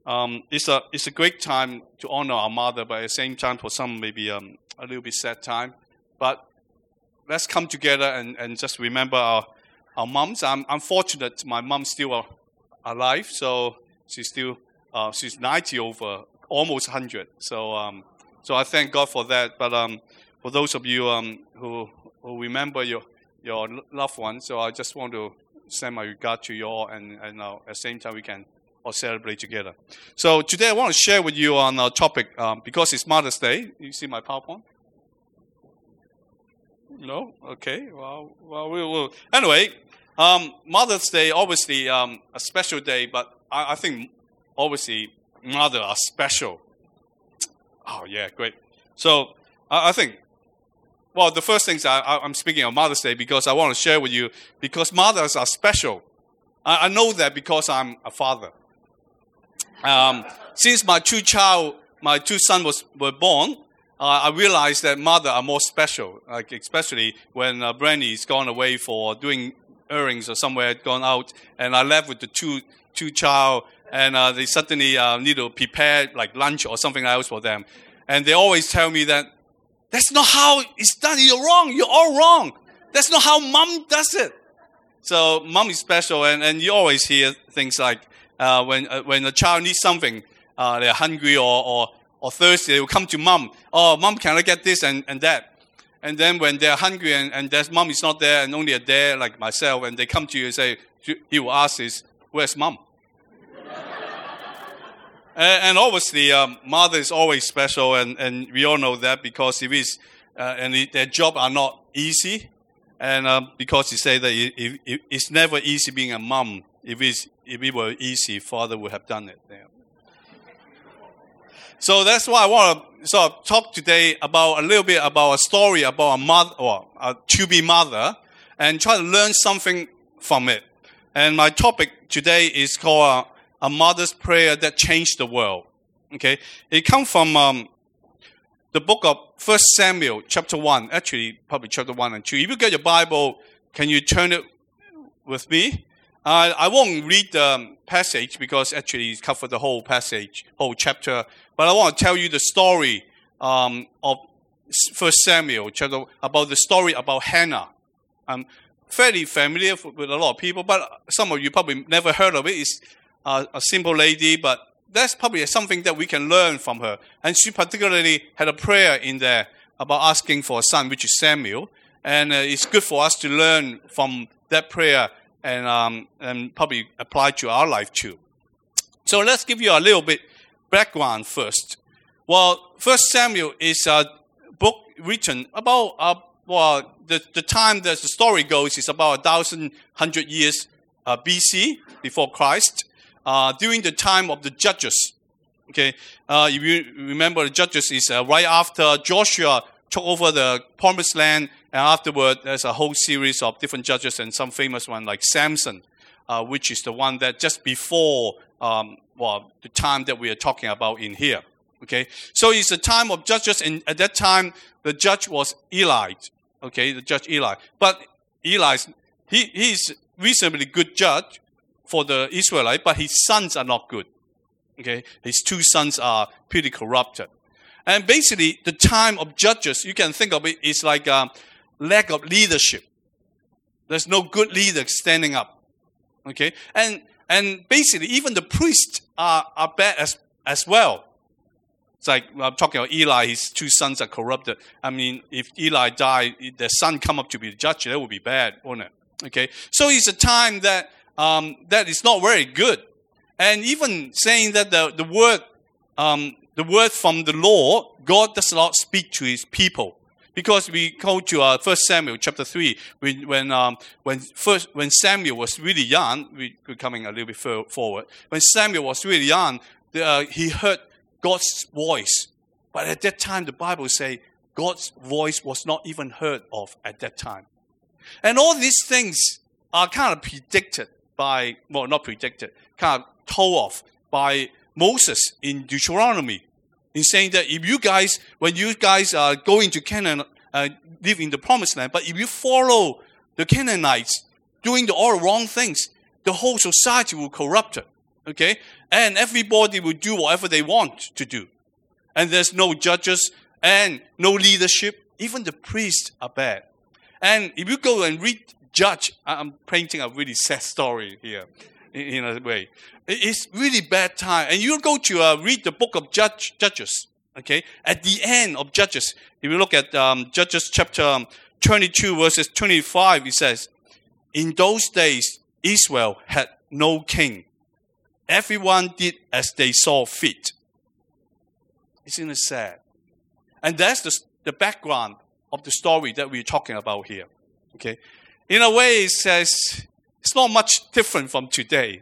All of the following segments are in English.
It's a great time to honor our mother, but at the same time, for some, maybe a little bit sad time. But let's come together and just remember our moms. I'm fortunate my mom's still alive, so she's 90 over, almost 100. So I thank God for that. But for those of you who remember your loved ones, so I just want to send my regard to you all, and at the same time we can all celebrate together. So today I want to share with you on our topic, because it's Mother's Day. You see my PowerPoint? No? Okay. Well, we'll. Anyway, Mother's Day, obviously a special day, but I think obviously mothers are special. Oh, yeah, great. So I think, well, the first things I'm speaking of Mother's Day because I want to share with you, because mothers are special. I know that because I'm a father. Since my two sons were born, I realized that mothers are more special, like especially when Brandy's gone away for doing errands or somewhere, gone out, and I left with the two child, and they suddenly need to prepare like lunch or something else for them. And they always tell me that, that's not how it's done. You're wrong. You're all wrong. That's not how mom does it. So mom is special, and you always hear things like when a child needs something, they're hungry or thirsty, they will come to mom. Oh, mom, can I get this and that? And then when they're hungry and their mom is not there and only a dad like myself, and they come to you and say, he will ask is, where's mom? And obviously, mother is always special, and we all know that because it is, their job are not easy, and because you say that it's never easy being a mom. If it were easy, father would have done it. Yeah. So that's why I want to sort of talk today about a little bit about a story about a mother or a to-be mother, and try to learn something from it. And my topic today is called a mother's prayer that changed the world. Okay, it comes from the book of 1 Samuel, chapter 1. Actually, probably chapter 1 and 2. If you get your Bible, can you turn it with me? I won't read the passage because actually it covers the whole passage, whole chapter. But I want to tell you the story of 1 Samuel, chapter, about the story about Hannah. I'm fairly familiar with a lot of people, but some of you probably never heard of it. It's a simple lady, but that's probably something that we can learn from her. And she particularly had a prayer in there about asking for a son, which is Samuel. And it's good for us to learn from that prayer and probably apply to our life too. So let's give you a little bit background first. Well, 1 Samuel is a book written about, the time that the story goes is about 1,100 years BC, before Christ, during the time of the Judges. Okay, if you remember, the Judges is right after Joshua took over the Promised Land, and afterward there's a whole series of different judges and some famous one like Samson, which is the one that just before the time that we are talking about in here. Okay, so it's a time of judges, and at that time the judge was Eli. Okay, the judge Eli, but he's reasonably good judge for the Israelite, but his sons are not good. Okay, his two sons are pretty corrupted. And basically, the time of judges, you can think of it, is like a lack of leadership. There's no good leader standing up. Okay, and basically, even the priests are bad as well. It's like I'm talking about Eli; his two sons are corrupted. I mean, if Eli died, the son come up to be the judge, that would be bad, wouldn't it? Okay, so it's a time that is not very good, and even saying that the word from the Lord, God does not speak to His people, because we go to 1 Samuel chapter 3 when Samuel was really young. We're coming a little bit forward. When Samuel was really young, he heard God's voice, but at that time the Bible says God's voice was not even heard of at that time, and all these things are kind of predicted by, not predicted, kind of told off by Moses in Deuteronomy, in saying that when you guys are going to Canaan, live in the Promised Land, but if you follow the Canaanites doing all the wrong things, the whole society will corrupt it. Okay? And everybody will do whatever they want to do. And there's no judges and no leadership. Even the priests are bad. And if you go and read Judge, I'm painting a really sad story here in a way. It's really bad time. And you go to read the book of Judges. Okay? At the end of Judges, if you look at Judges chapter 22 verses 25, it says, in those days, Israel had no king. Everyone did as they saw fit. Isn't it sad? And that's the background of the story that we're talking about here. Okay? In a way, it says it's not much different from today.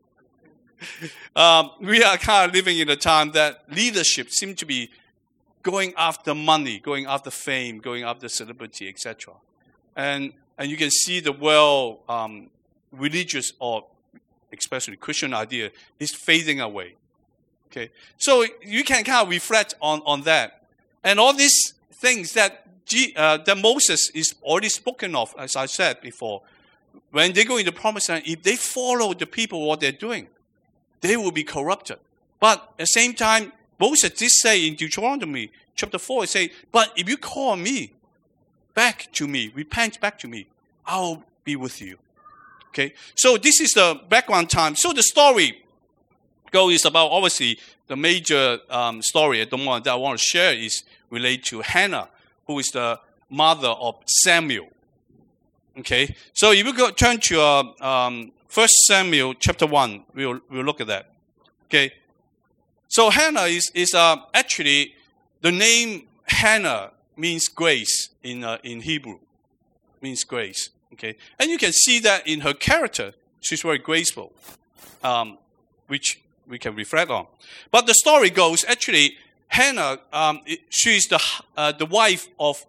We are kind of living in a time that leadership seems to be going after money, going after fame, going after celebrity, etc. And you can see the world religious or especially Christian idea is fading away. Okay, so you can kind of reflect on that, and all these things that Moses is already spoken of, as I said before. When they go into the promised land, if they follow the people what they're doing, they will be corrupted. But at the same time, Moses did say in Deuteronomy chapter 4, it says, but if you call me back to me, repent back to me, I'll be with you. Okay, so this is the background time. So the story is about, obviously, the major story at the moment that I want to share is related to Hannah, who is the mother of Samuel. Okay, so if you turn to 1 Samuel chapter 1, we'll look at that. Okay, so Hannah is actually, the name Hannah means grace in Hebrew, means grace. Okay, and you can see that in her character, she's very graceful, which we can reflect on. But the story goes, actually, Hannah, she is the wife of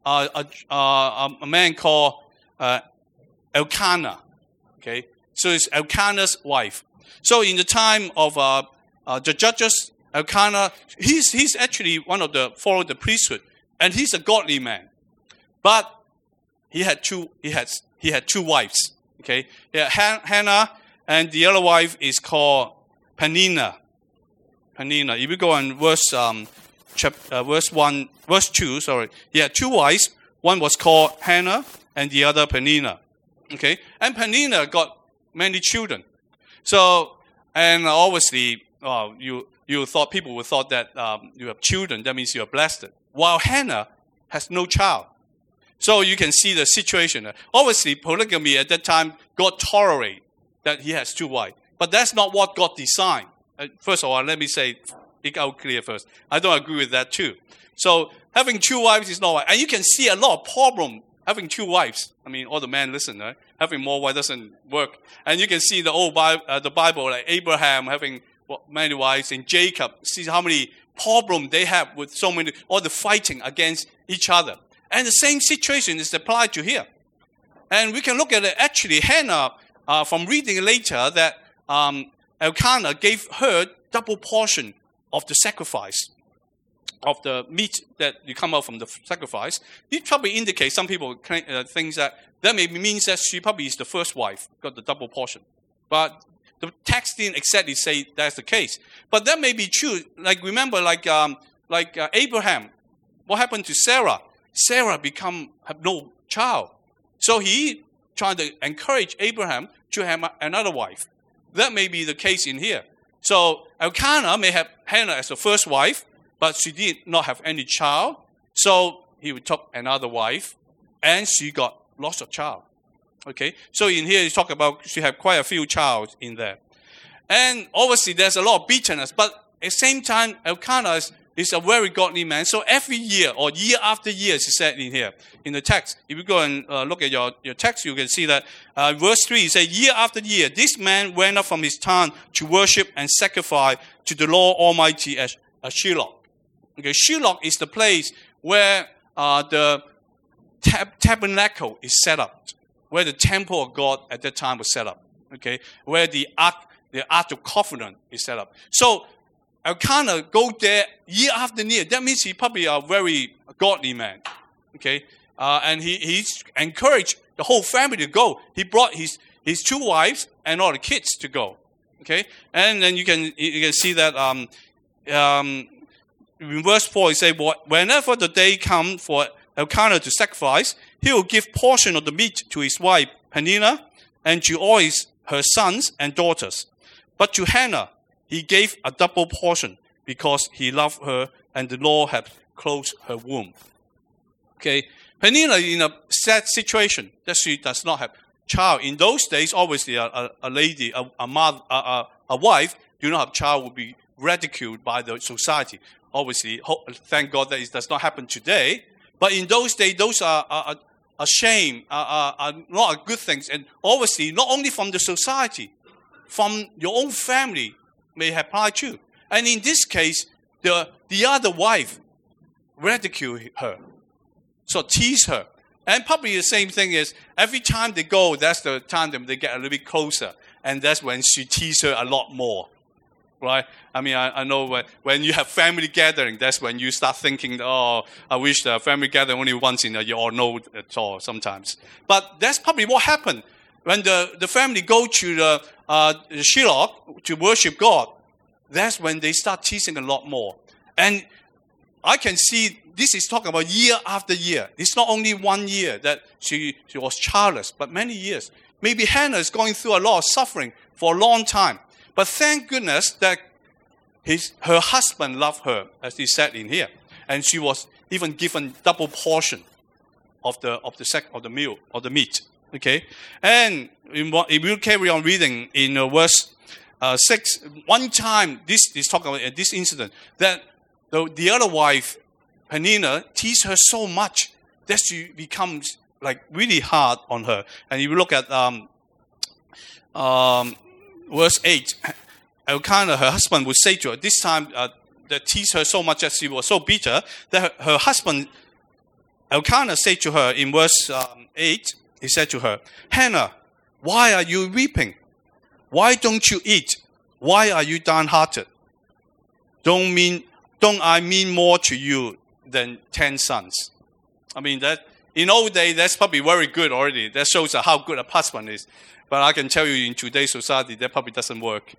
a man called Elkanah. Okay, so it's Elkanah's wife. So in the time of the judges, Elkanah, he's actually one of followed the priesthood, and he's a godly man. But he had two wives. Okay, Hannah, and the other wife is called Peninnah. If you go on verse 2, sorry, he had two wives. One was called Hannah, and the other Peninnah. Okay, and Peninnah got many children. So, and obviously, people would thought that you have children, that means you are blessed. While Hannah has no child. So you can see the situation. Obviously, polygamy at that time, God tolerated that he has two wives. But that's not what God designed. First of all, let me say it out clear first. I don't agree with that too. So having two wives is not right. And you can see a lot of problem having two wives. I mean, all the men listen, right? Having more wives doesn't work. And you can see the Bible, like Abraham having many wives, and Jacob, see how many problems they have with so many, all the fighting against each other. And the same situation is applied to here. And we can look at it. Actually, Hannah, from reading later, that Elkanah gave her double portion of the sacrifice, of the meat that you come out from the sacrifice. It probably indicates, some people think that maybe means that she probably is the first wife, got the double portion. But the text didn't exactly say that's the case. But that may be true. Like, remember, like Abraham, what happened to Sarah? Sarah have no child. So he tried to encourage Abraham to have another wife. That may be the case in here. So Elkanah may have Hannah as the first wife, but she did not have any child. So he took another wife, and she got lots of child. Okay, so in here you talk about she had quite a few child in there. And obviously there's a lot of bitterness, but at the same time, Elkanah is a very godly man. So every year, or year after year, it's said in here, in the text. If you go and look at your text, you can see that verse 3, it says, year after year, this man went up from his town to worship and sacrifice to the Lord Almighty at Shiloh. Okay, Shiloh is the place where the tabernacle is set up, where the temple of God at that time was set up. Okay, where the Ark of Covenant is set up. So Elkanah go there year after year. That means he probably a very godly man. Okay, and he's encouraged the whole family to go. He brought his two wives and all the kids to go. Okay, and then you can see that in verse 4 it says, whenever the day comes for Elkanah to sacrifice, he will give portion of the meat to his wife Peninnah and to all her sons and daughters. But to Hannah he gave a double portion because he loved her and the Lord had closed her womb. Okay, Peninnah in a sad situation that she does not have child. In those days, obviously a lady, a mother, a wife do not have child would be ridiculed by the society. Obviously, thank God that it does not happen today. But in those days, those are a shame, are not a good things. And obviously, not only from the society, from your own family may apply too. And in this case, the other wife ridiculed her, so tease her. And probably the same thing is, every time they go, that's the time that they get a little bit closer. And that's when she teases her a lot more. Right? I mean, I know when you have family gathering, that's when you start thinking, oh, I wish the family gathering only once in a year, or no at all sometimes. But that's probably what happened. When the family go to the Shiloh to worship God, that's when they start teasing a lot more. And I can see this is talking about year after year. It's not only 1 year that she was childless, but many years. Maybe Hannah is going through a lot of suffering for a long time. But thank goodness that her husband loved her, as he said in here. And she was even given double portion of the meal, of the meat. Okay? And if you carry on reading in verse 6, one time, this is talking about this incident, that the other wife, Peninnah, teased her so much that she becomes like really hard on her. And if you look at verse 8, Elkanah, her husband, would say to her, this time that teased her so much that she was so bitter, that her husband, Elkanah, said to her in verse 8, he said to her, Hannah, why are you weeping? Why don't you eat? Why are you downhearted? Don't I mean more to you than 10 sons? I mean, that in old days, that's probably very good already. That shows how good a husband is. But I can tell you in today's society, that probably doesn't work.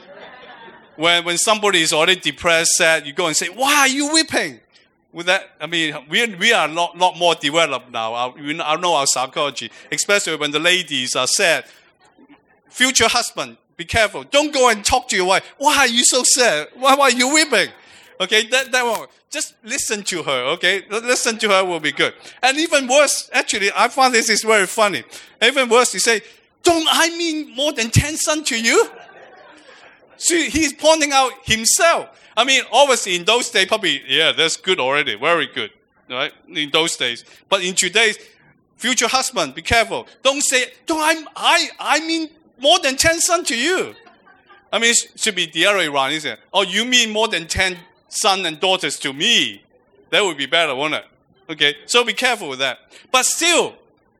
When somebody is already depressed, sad, you go and say, why are you weeping? With that, I mean, we are a lot more developed now. I know our psychology, especially when the ladies are sad. Future husband, be careful. Don't go and talk to your wife. Why are you so sad? Why are you weeping? Okay, that one. Just listen to her, okay? Listen to her will be good. And even worse, actually, I find this is very funny. Even worse, he say, don't I mean more than 10 sons to you? See, he's pointing out himself. I mean, obviously, in those days, probably, yeah, that's good already. Very good, right? In those days. But in today's, future husband, be careful. Don't say, I mean more than 10 sons to you. I mean, it should be the other way around, isn't it? Oh, you mean more than 10 sons and daughters to me? That would be better, wouldn't it? Okay, so be careful with that. But still,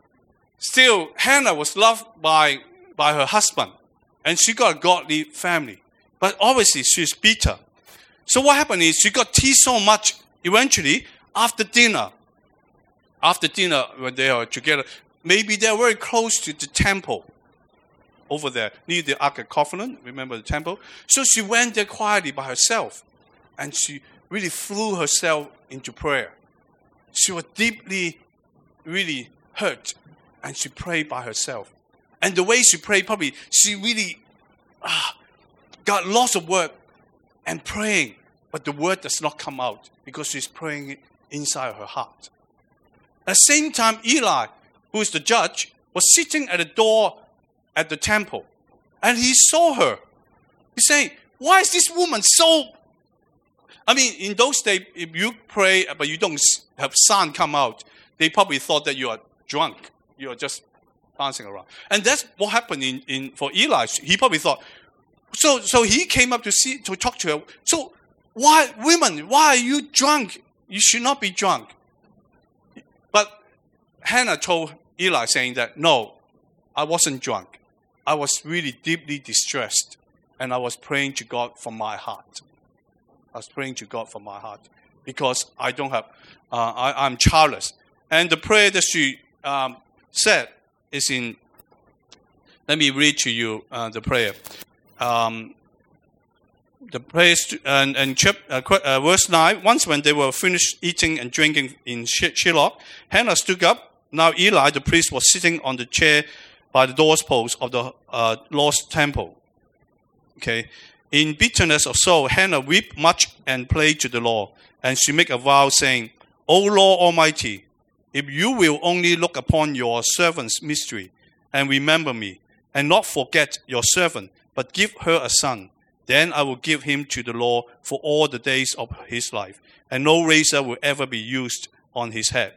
Hannah was loved by her husband. And she got a godly family. But obviously, she's bitter. So what happened is she got teased so much, eventually, after dinner, when they are together, maybe they're very close to the temple over there, near the Ark of Covenant, remember the temple? So she went there quietly by herself, and she really threw herself into prayer. She was deeply, really hurt, and she prayed by herself. And the way she prayed, probably, she really got lots of word and praying, but the word does not come out because she's praying inside her heart. At the same time, Eli, who is the judge, was sitting at the door at the temple, and he saw her. He's saying, why is this woman so... I mean, in those days, if you pray, but you don't have sound come out, they probably thought that you are drunk. You are just dancing around. And that's what happened for Eli. He probably thought, so he came up to talk to her. So, why are you drunk? You should not be drunk. But Hannah told Eli, saying that, no, I wasn't drunk. I was really deeply distressed, and I was praying to God from my heart. Because I don't have, I'm childless. And the prayer that she said is in, let me read to you the prayer. the place and verse 9. Once when they were finished eating and drinking in Shiloh, Hannah stood up. Now Eli the priest was sitting on the chair by the doorpost of the Lord's temple. Okay, in bitterness of soul, Hannah wept much and prayed to the Lord, and she made a vow, saying, "O Lord Almighty, if you will only look upon your servant's misery and remember me, and not forget your servant, but give her a son, then I will give him to the Lord for all the days of his life, and no razor will ever be used on his head."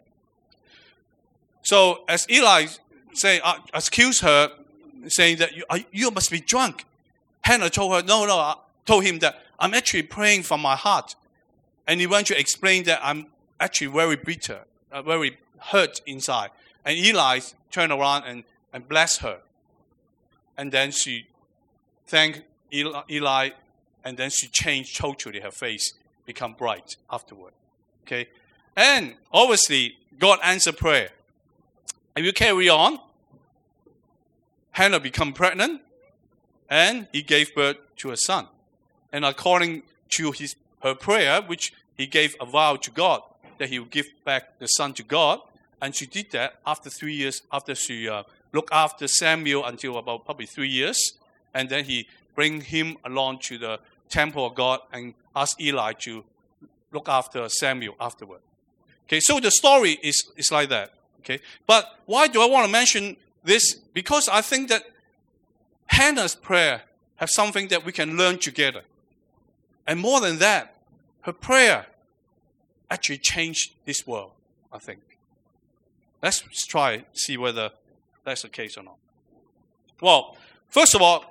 So as Eli accused her, saying that you must be drunk, Hannah told him that I'm actually praying from my heart. And he went to explain that I'm actually very bitter, very hurt inside. And Eli turned around and blessed her. And then she thanked Eli, and then she changed totally. Her face become bright afterward. Okay? And obviously, God answered prayer. If you carry on, Hannah became pregnant, and he gave birth to a son. And according to her prayer, which he gave a vow to God, that he would give back the son to God, and she did that after 3 years, after she looked after Samuel until about probably 3 years, and then he bring him along to the temple of God and asked Eli to look after Samuel afterward. Okay, so the story is like that. Okay, but why do I want to mention this? Because I think that Hannah's prayer has something that we can learn together. And more than that, her prayer actually changed this world, I think. Let's try see whether that's the case or not. Well, first of all,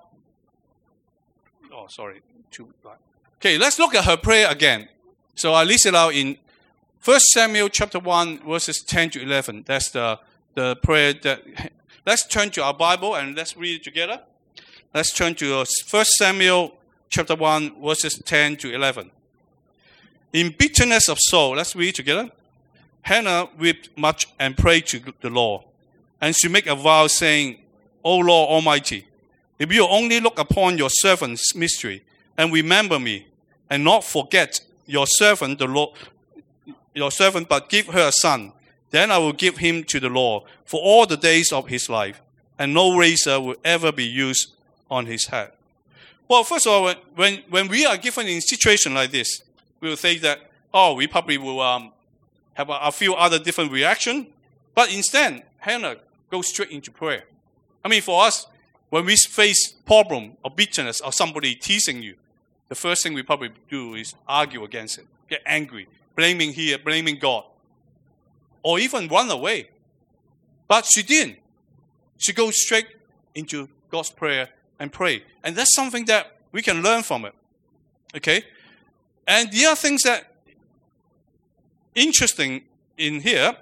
okay, let's look at her prayer again. So I list it out in 1 Samuel chapter 1, verses 10 to 11. That's the prayer that... Let's turn to our Bible and let's read it together. Let's turn to 1 Samuel chapter 1, verses 10 to 11. In bitterness of soul, let's read it together. Hannah wept much and prayed to the Lord. And she made a vow, saying, "O Lord Almighty, if you only look upon your servant's misery and remember me, and not forget your servant, the Lord, your servant, but give her a son, then I will give him to the Lord for all the days of his life, and no razor will ever be used on his head." Well, first of all, when we are given in a situation like this, we will think that, we probably will have a few other different reactions. But instead, Hannah goes straight into prayer. I mean, for us, when we face problem or bitterness or somebody teasing you, the first thing we probably do is argue against it, get angry, blaming here, blaming God, or even run away. But she didn't. She goes straight into God's prayer and pray. And that's something that we can learn from it. Okay? And the other things that interesting in here,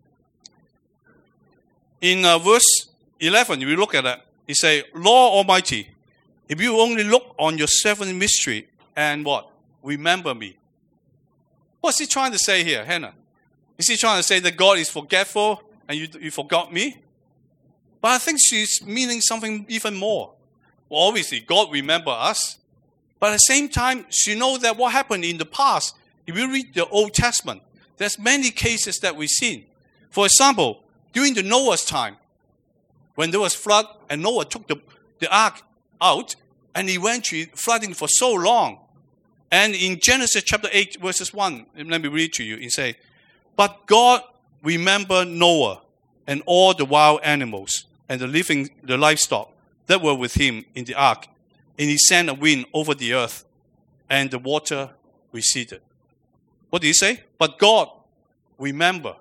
in verse 11, if you look at it, he say, "Lord Almighty, if you only look on your servant's mystery and what? Remember me." What's he trying to say here, Hannah? Is he trying to say that God is forgetful and you forgot me? But I think she's meaning something even more. Well, obviously, God remember us. But at the same time, she knows that what happened in the past, if you read the Old Testament, there's many cases that we've seen. For example, during the Noah's time, when there was flood and Noah took the ark out, and he went through flooding for so long. And in Genesis chapter 8, verses 1, let me read to you. It says, "But God remembered Noah and all the wild animals and the livestock that were with him in the ark. And he sent a wind over the earth, and the water receded." What did he say? But God remember.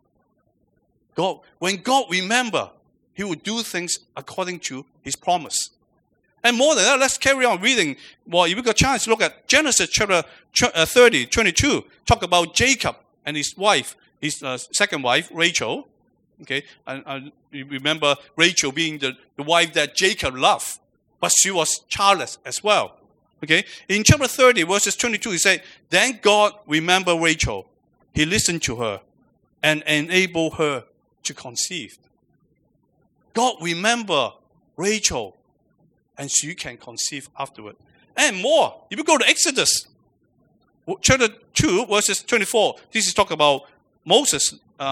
When God remember, he will do things according to his promise. And more than that, let's carry on reading. Well, if you got a chance, look at Genesis chapter 30, 22. Talk about Jacob and his wife, his second wife, Rachel. Okay, and you remember Rachel being the wife that Jacob loved, but she was childless as well. Okay, in chapter 30, verses 22, he said, "Then God remembered Rachel. He listened to her and enabled her to conceive." God remember Rachel and she can conceive afterward. And more, if you go to Exodus, chapter 2, verses 24, this is talk about Moses.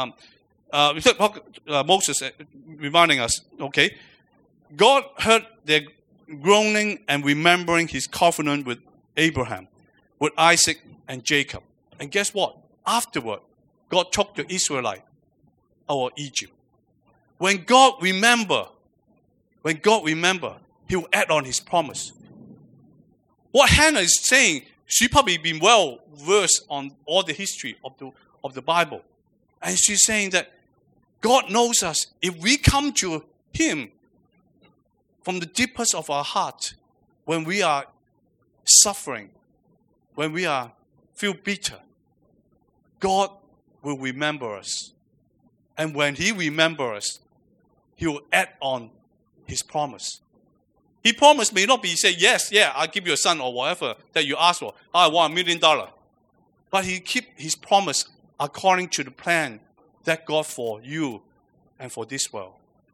Moses reminding us, okay, God heard their groaning and remembering his covenant with Abraham, with Isaac and Jacob. And guess what? Afterward, God took the Israelite out of Egypt. When God remember, he will add on his promise. What Hannah is saying, she probably been well versed on all the history of the Bible. And she's saying that God knows us. If we come to him from the deepest of our heart, when we are suffering, when we feel bitter, God will remember us. And when he remembers us, he will add on his promise. His promise may not be say, yes, I'll give you a son or whatever that you ask for. I want $1 million. But he keep his promise according to the plan that God for you and for this world.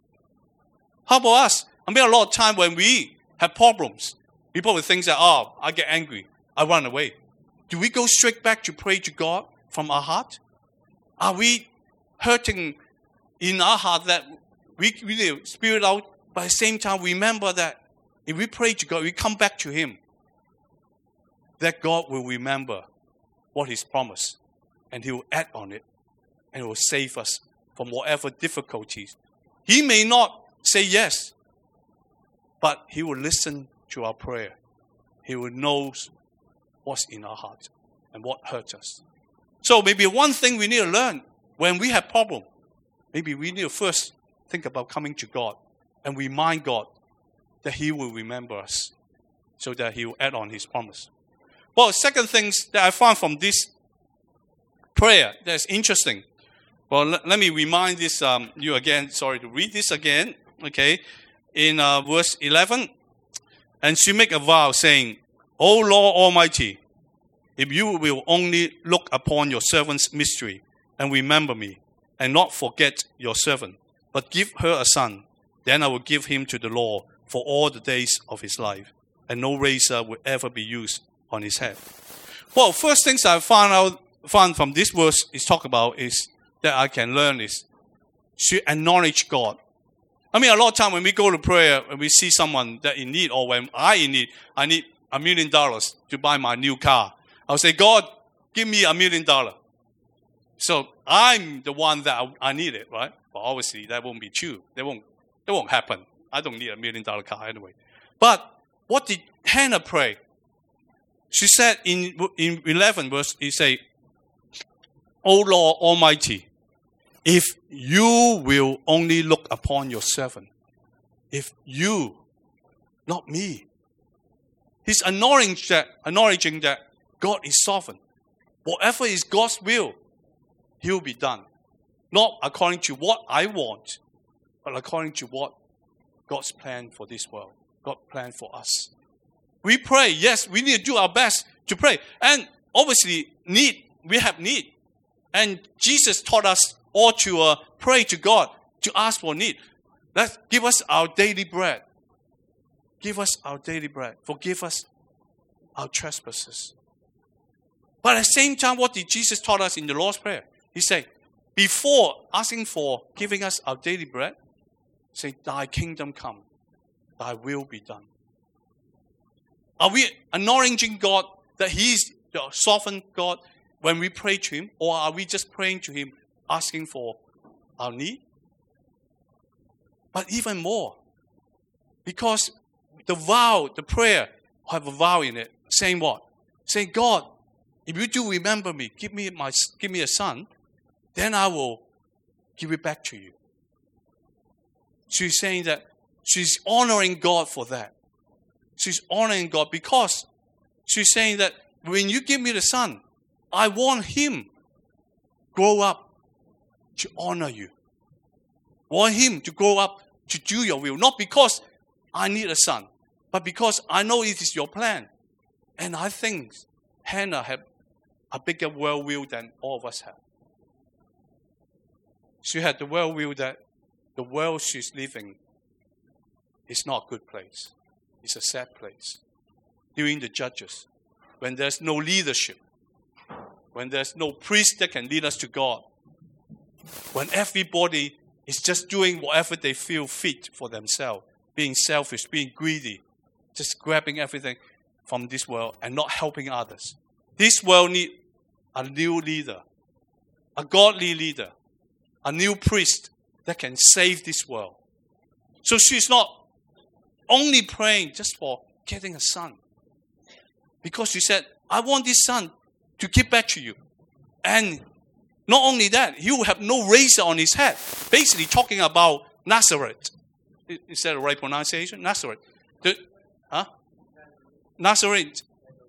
How about us? I mean, a lot of time when we have problems, people will think that, I get angry, I run away. Do we go straight back to pray to God from our heart? Are we hurting in our heart that we really spirit out, but at the same time remember that if we pray to God, we come back to him, that God will remember what he's promised, and he will add on it, and he will save us from whatever difficulties. He may not say yes, but he will listen to our prayer. He will know what's in our heart and what hurts us. So maybe one thing we need to learn when we have problem, maybe we need to first think about coming to God and remind God that he will remember us so that he will add on his promise. Well, second things that I found from this prayer that's interesting. Well, let me remind this you again. Sorry to read this again. Okay, in verse 11, and she make a vow saying, "O Lord Almighty, if you will only look upon your servant's mystery and remember me, and not forget your servant, but give her a son, then I will give him to the Lord for all the days of his life, and no razor will ever be used on his head." Well, first things I found from this verse is talk about is that I can learn is to acknowledge God. I mean, a lot of time when we go to prayer and we see someone that in need, or when I need $1 million to buy my new car, I'll say, God, give me $1 million. So I'm the one that I need it, right? But obviously that won't be true. That won't happen. I don't need $1 million car anyway. But what did Hannah pray? She said in 11 verse, he say, "O Lord Almighty, if you will only look upon your servant." If you, not me. He's acknowledging that God is sovereign. Whatever is God's will, he will be done. Not according to what I want, but according to what God's plan for this world, God's plan for us. We pray, yes, we need to do our best to pray. And obviously, we have need. And Jesus taught us all to pray to God, to ask for need. Give us our daily bread. Give us our daily bread. Forgive us our trespasses. But at the same time, what did Jesus taught us in the Lord's Prayer? He said, before asking for giving us our daily bread, say, "Thy kingdom come, thy will be done." Are we acknowledging God that he's the sovereign God when we pray to him? Or are we just praying to him, asking for our need? But even more, because the prayer have a vow in it, saying what? Saying, God, if you do remember me, give me a son, then I will give it back to you. She's saying that she's honoring God for that. She's honoring God because she's saying that when you give me the son, I want him grow up to honor you. I want him to grow up to do your will. Not because I need a son, but because I know it is your plan. And I think Hannah had a bigger worldview than all of us have. She had the worldview that the world she's living is not a good place. is a sad place. During the Judges, when there's no leadership, when there's no priest that can lead us to God, when everybody is just doing whatever they feel fit for themselves, being selfish, being greedy, just grabbing everything from this world and not helping others. This world needs a new leader, a godly leader, a new priest that can save this world. So she's not only praying just for getting a son. Because she said, I want this son to give back to you. And not only that, he will have no razor on his head. Basically talking about Nazareth. Is that the right pronunciation? Nazareth. Nazareth.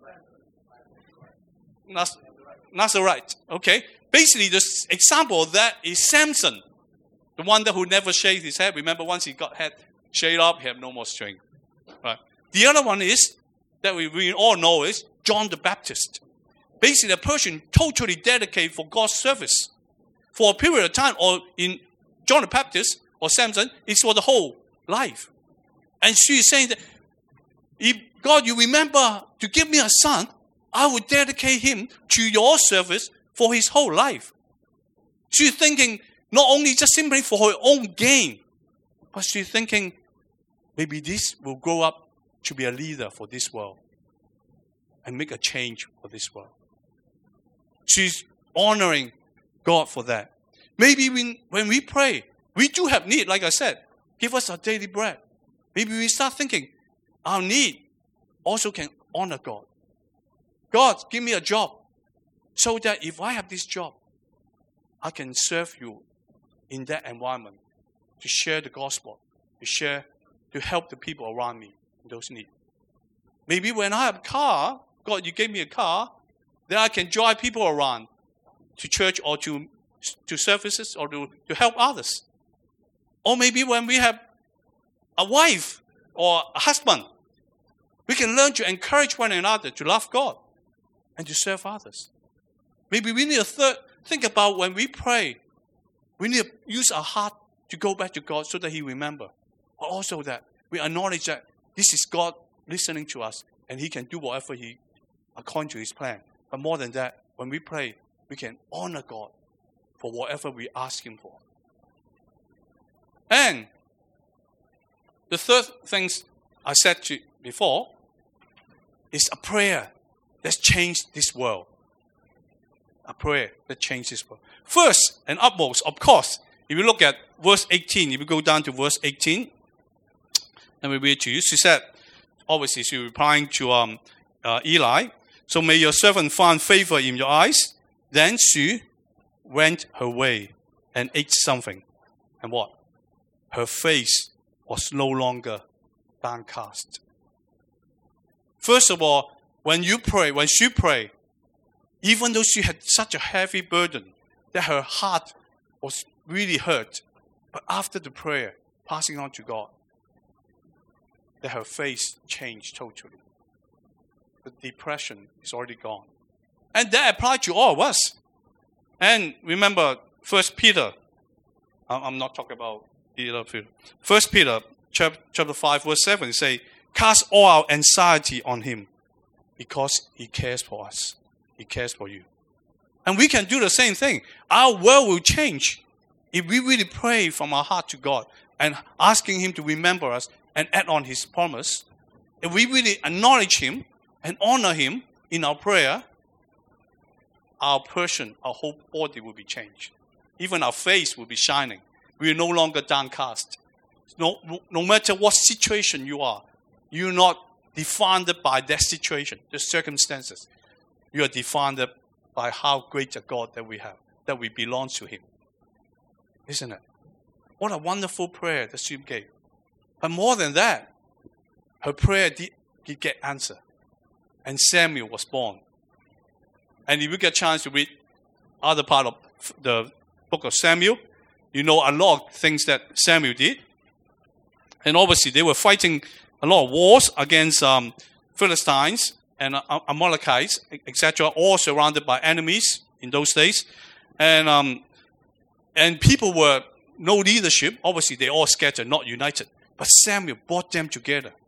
Nazareth. Okay. Basically, the example of that is Samson. The one who never shaved his head. Remember, once he got head shaved up, he had no more strength. Right. The other one is, that we all know, is John the Baptist. Basically, a person totally dedicated for God's service. For a period of time, or in John the Baptist or Samson, it's for the whole life. And she is saying that, if God, you remember to give me a son, I will dedicate him to your service for his whole life. She's thinking not only just simply for her own gain, but she's thinking maybe this will grow up to be a leader for this world and make a change for this world. She's honoring God for that. Maybe when we pray, we do have need, like I said. Give us our daily bread. Maybe we start thinking our need also can honor God. God, give me a job so that if I have this job, I can serve you in that environment to share the gospel, to help the people around me in those needs. Maybe when I have a car, God, you gave me a car, then I can drive people around to church or to services or to help others. Or maybe when we have a wife or a husband, we can learn to encourage one another to love God and to serve others. Maybe we need to think about when we pray, we need to use our heart to go back to God so that He remember. But also that we acknowledge that this is God listening to us and He can do whatever He according to His plan. But more than that, when we pray, we can honor God for whatever we ask Him for. And the third thing I said to you before is a prayer that's changed this world. A prayer that changed this world. First and utmost, of course, if you look at verse 18, if you go down to verse 18, let me read to you. She said, obviously she's replying to Eli, so may your servant find favor in your eyes. Then she went her way and ate something. And what? Her face was no longer downcast. First of all, when she prayed, even though she had such a heavy burden that her heart was really hurt, but after the prayer, passing on to God, that her face changed totally. The depression is already gone. And that applied to all of us. And remember, 1 Peter, I'm not talking about Peter. 1 Peter chapter 5, verse 7, it says, cast all our anxiety on Him because He cares for us. He cares for you. And we can do the same thing. Our world will change if we really pray from our heart to God and asking Him to remember us and act on His promise. If we really acknowledge Him and honor Him in our prayer, our person, our whole body will be changed. Even our face will be shining. We are no longer downcast. No matter what situation you are, you're not defined by that situation, the circumstances. You are defined by how great a God that we have, that we belong to Him. Isn't it? What a wonderful prayer that she gave. But more than that, her prayer did get answered. And Samuel was born. And if you get a chance to read other part of the book of Samuel, you know a lot of things that Samuel did. And obviously they were fighting a lot of wars against Philistines and Amalekites, etc., all surrounded by enemies in those days. And people were no leadership. Obviously, they all scattered, not united. But Samuel brought them together.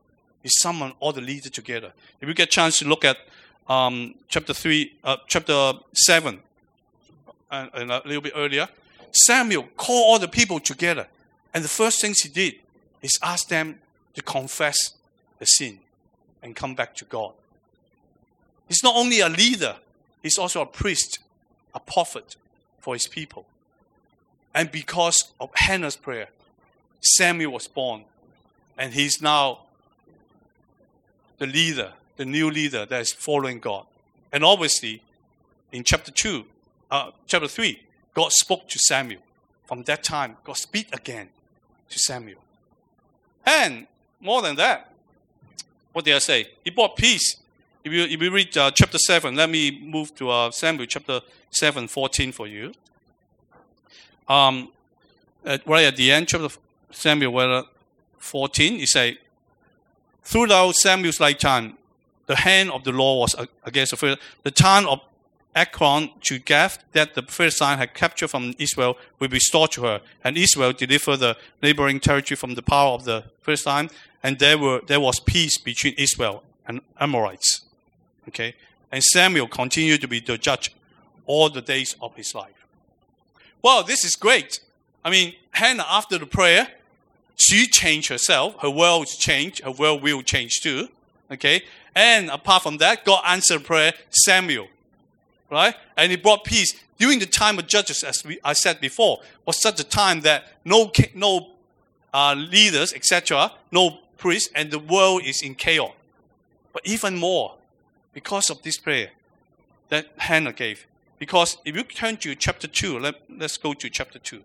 He summoned all the leaders together. If you get a chance to look at chapter 7, and a little bit earlier, Samuel called all the people together. And the first things he did is ask them to confess the sin and come back to God. He's not only a leader, he's also a priest, a prophet for his people. And because of Hannah's prayer, Samuel was born. And he's now the leader, the new leader that is following God. And obviously, in chapter 3, God spoke to Samuel. From that time, God speak again to Samuel. And more than that, what did I say? He brought peace. If you read chapter 7, let me move to Samuel chapter 7, 14 for you. Right at the end, chapter Samuel 14, he say, throughout Samuel's lifetime, the hand of the Lord was against the Philistines. The town of Ekron to Gath that the Philistines had captured from Israel will be restored to her. And Israel delivered the neighboring territory from the power of the Philistines. And there was peace between Israel and Amorites. Okay? And Samuel continued to be the judge all the days of his life. Well, this is great. I mean, Hannah, after the prayer, she changed herself. Her world changed. Her world will change too. Okay? And apart from that, God answered prayer, Samuel. Right? And he brought peace. During the time of Judges, as I said before, was such a time that no leaders, etc., no priests, and the world is in chaos. But even more, because of this prayer that Hannah gave. Because if you turn to chapter 2, let's go to chapter 2.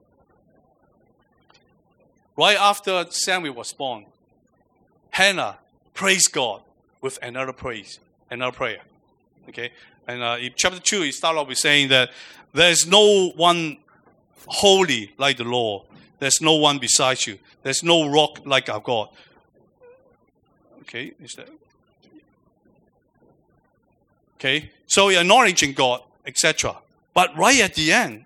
Right after Samuel was born, Hannah praised God with another prayer. Okay? And in chapter 2, he started off with saying that there is no one holy like the Lord. There's no one besides you. There's no rock like our God. Okay, is that? Okay, so you're acknowledging God, etc. But right at the end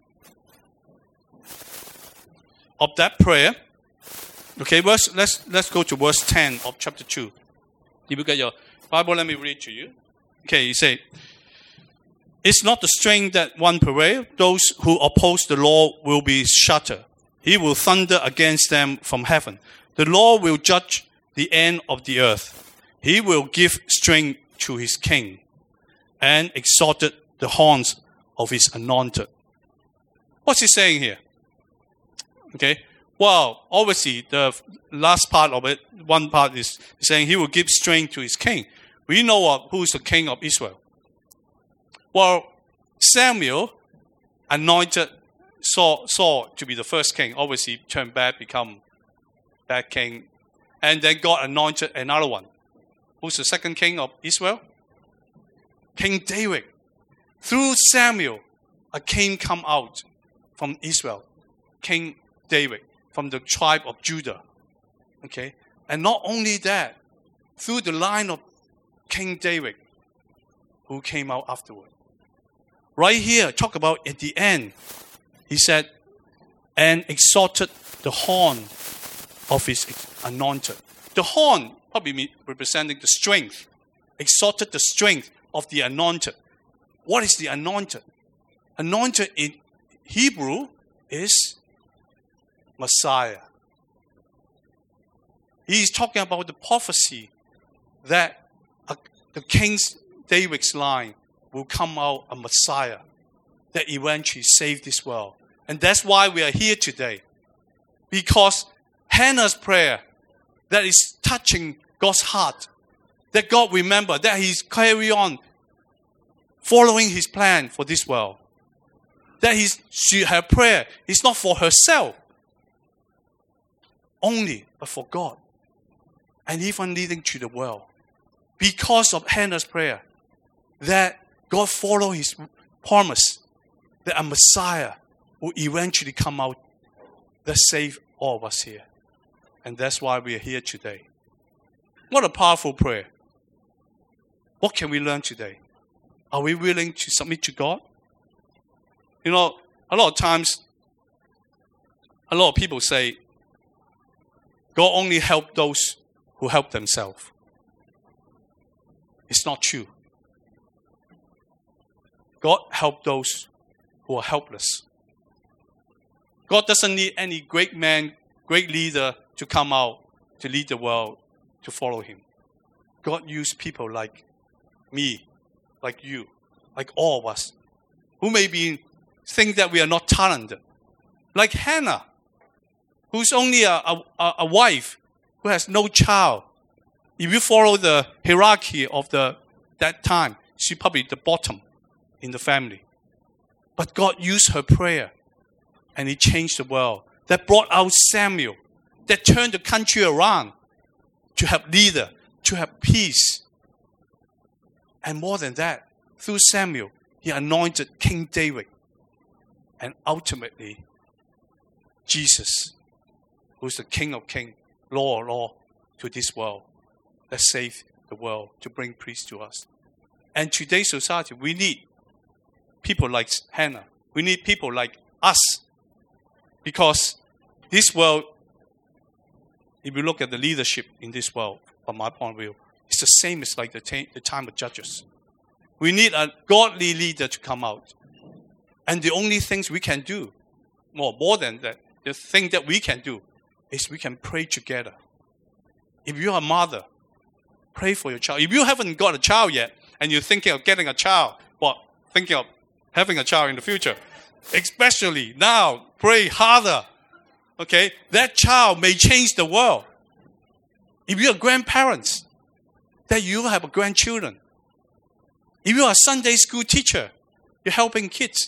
of that prayer, okay, let's go to verse 10 of chapter 2. If you get your Bible, let me read to you. Okay, you say, it's not the strength that one prevails. Those who oppose the Lord will be shattered. He will thunder against them from heaven. The Lord will judge the end of the earth. He will give strength to his king and exalted the horns of his anointed. What's he saying here? Okay. Well, obviously, the last part of it, one part is saying he will give strength to his king. We know who is the king of Israel. Well, Samuel anointed Saul to be the first king. Obviously, turned bad, become bad king. And then God anointed another one. Who's the second king of Israel? King David. Through Samuel, a king come out from Israel. King David, from the tribe of Judah. Okay? And not only that, through the line of King David, who came out afterward. Right here, talk about at the end, he said, and exalted the horn of his anointed. The horn probably representing the strength. Exalted the strength of the anointed. What is the anointed? Anointed in Hebrew is Messiah. He's talking about the prophecy that the King David's line will come out a Messiah that eventually save this world. And that's why we are here today. Because Hannah's prayer that is touching God's heart, that God remember, that he's carry on following his plan for this world. That her prayer is not for herself only, but for God. And even leading to the world. Because of Hannah's prayer, that God follow his promise that a Messiah will eventually come out that save all of us here. And that's why we are here today. What a powerful prayer. What can we learn today? Are we willing to submit to God? You know, a lot of times, a lot of people say, God only help those who help themselves. It's not true. God helps those who are helpless. God doesn't need any great man, great leader to come out to lead the world to follow him. God used people like me, like you, like all of us, who maybe think that we are not talented. Like Hannah, who's only a wife who has no child. If you follow the hierarchy of that time, she's probably the bottom in the family. But God used her prayer, and he changed the world. That brought out Samuel, that turned the country around to have leader, to have peace. And more than that, through Samuel, he anointed King David. And ultimately, Jesus, who's the King of Kings, Lord of Lords, to this world, that saved the world, to bring peace to us. And today's society, we need people like Hannah. We need people like us. Because this world, if you look at the leadership in this world, from my point of view, it's the same as like the time of Judges. We need a godly leader to come out. And the only things we can do, more than that, the thing that we can do is we can pray together. If you're a mother, pray for your child. If you haven't got a child yet, and you're thinking of getting a child, thinking of having a child in the future, especially now, pray harder. Okay? That child may change the world. If you're grandparents, that you have grandchildren. If you're a Sunday school teacher, you're helping kids.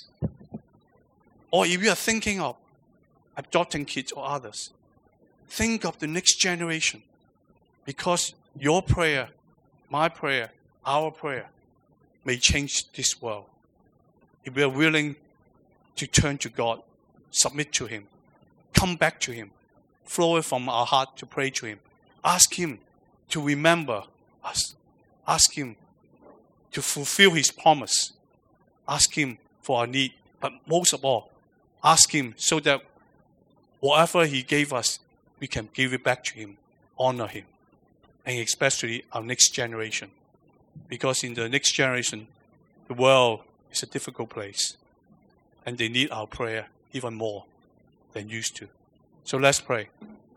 Or if you are thinking of adopting kids or others, think of the next generation. Because your prayer, my prayer, our prayer may change this world. If we are willing to turn to God, submit to him, come back to him, flow from our heart to pray to him, ask him to remember us, ask him to fulfill his promise, ask him for our need, but most of all, ask him so that whatever he gave us, we can give it back to him, honor him, and especially our next generation. Because in the next generation, the world is a difficult place, and they need our prayer even more than used to. So let's pray.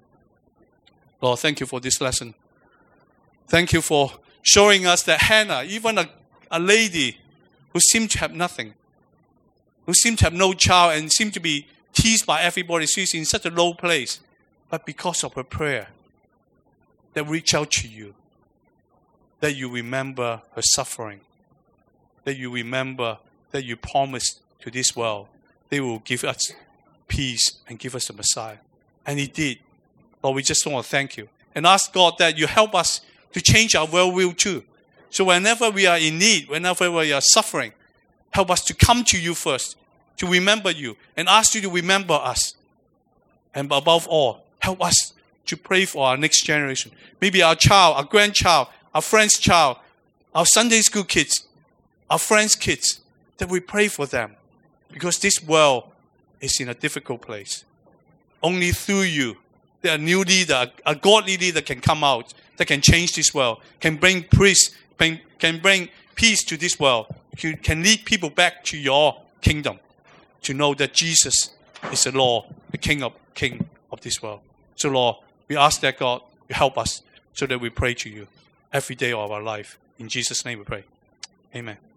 Lord, thank you for this lesson. Thank you for showing us that Hannah, even a lady who seemed to have nothing, who seemed to have no child and seemed to be teased by everybody, she's in such a low place, but because of her prayer, that reached out to you, that you remember her suffering, that you remember that you promised to this world, they will give us peace and give us the Messiah. And he did. Lord, we just want to thank you. And ask God that you help us to change our worldview too. So whenever we are in need, whenever we are suffering, help us to come to you first, to remember you, and ask you to remember us. And above all, help us to pray for our next generation. Maybe our child, our grandchild, our friend's child, our Sunday school kids, our friends' kids, that we pray for them. Because this world is in a difficult place. Only through you, that a new leader, a godly leader can come out, that can change this world, can bring peace, can bring peace to this world, can lead people back to your kingdom, to know that Jesus is the Lord, the King of this world. So Lord, we ask that God, you help us so that we pray to you every day of our life. In Jesus' name we pray. Amen.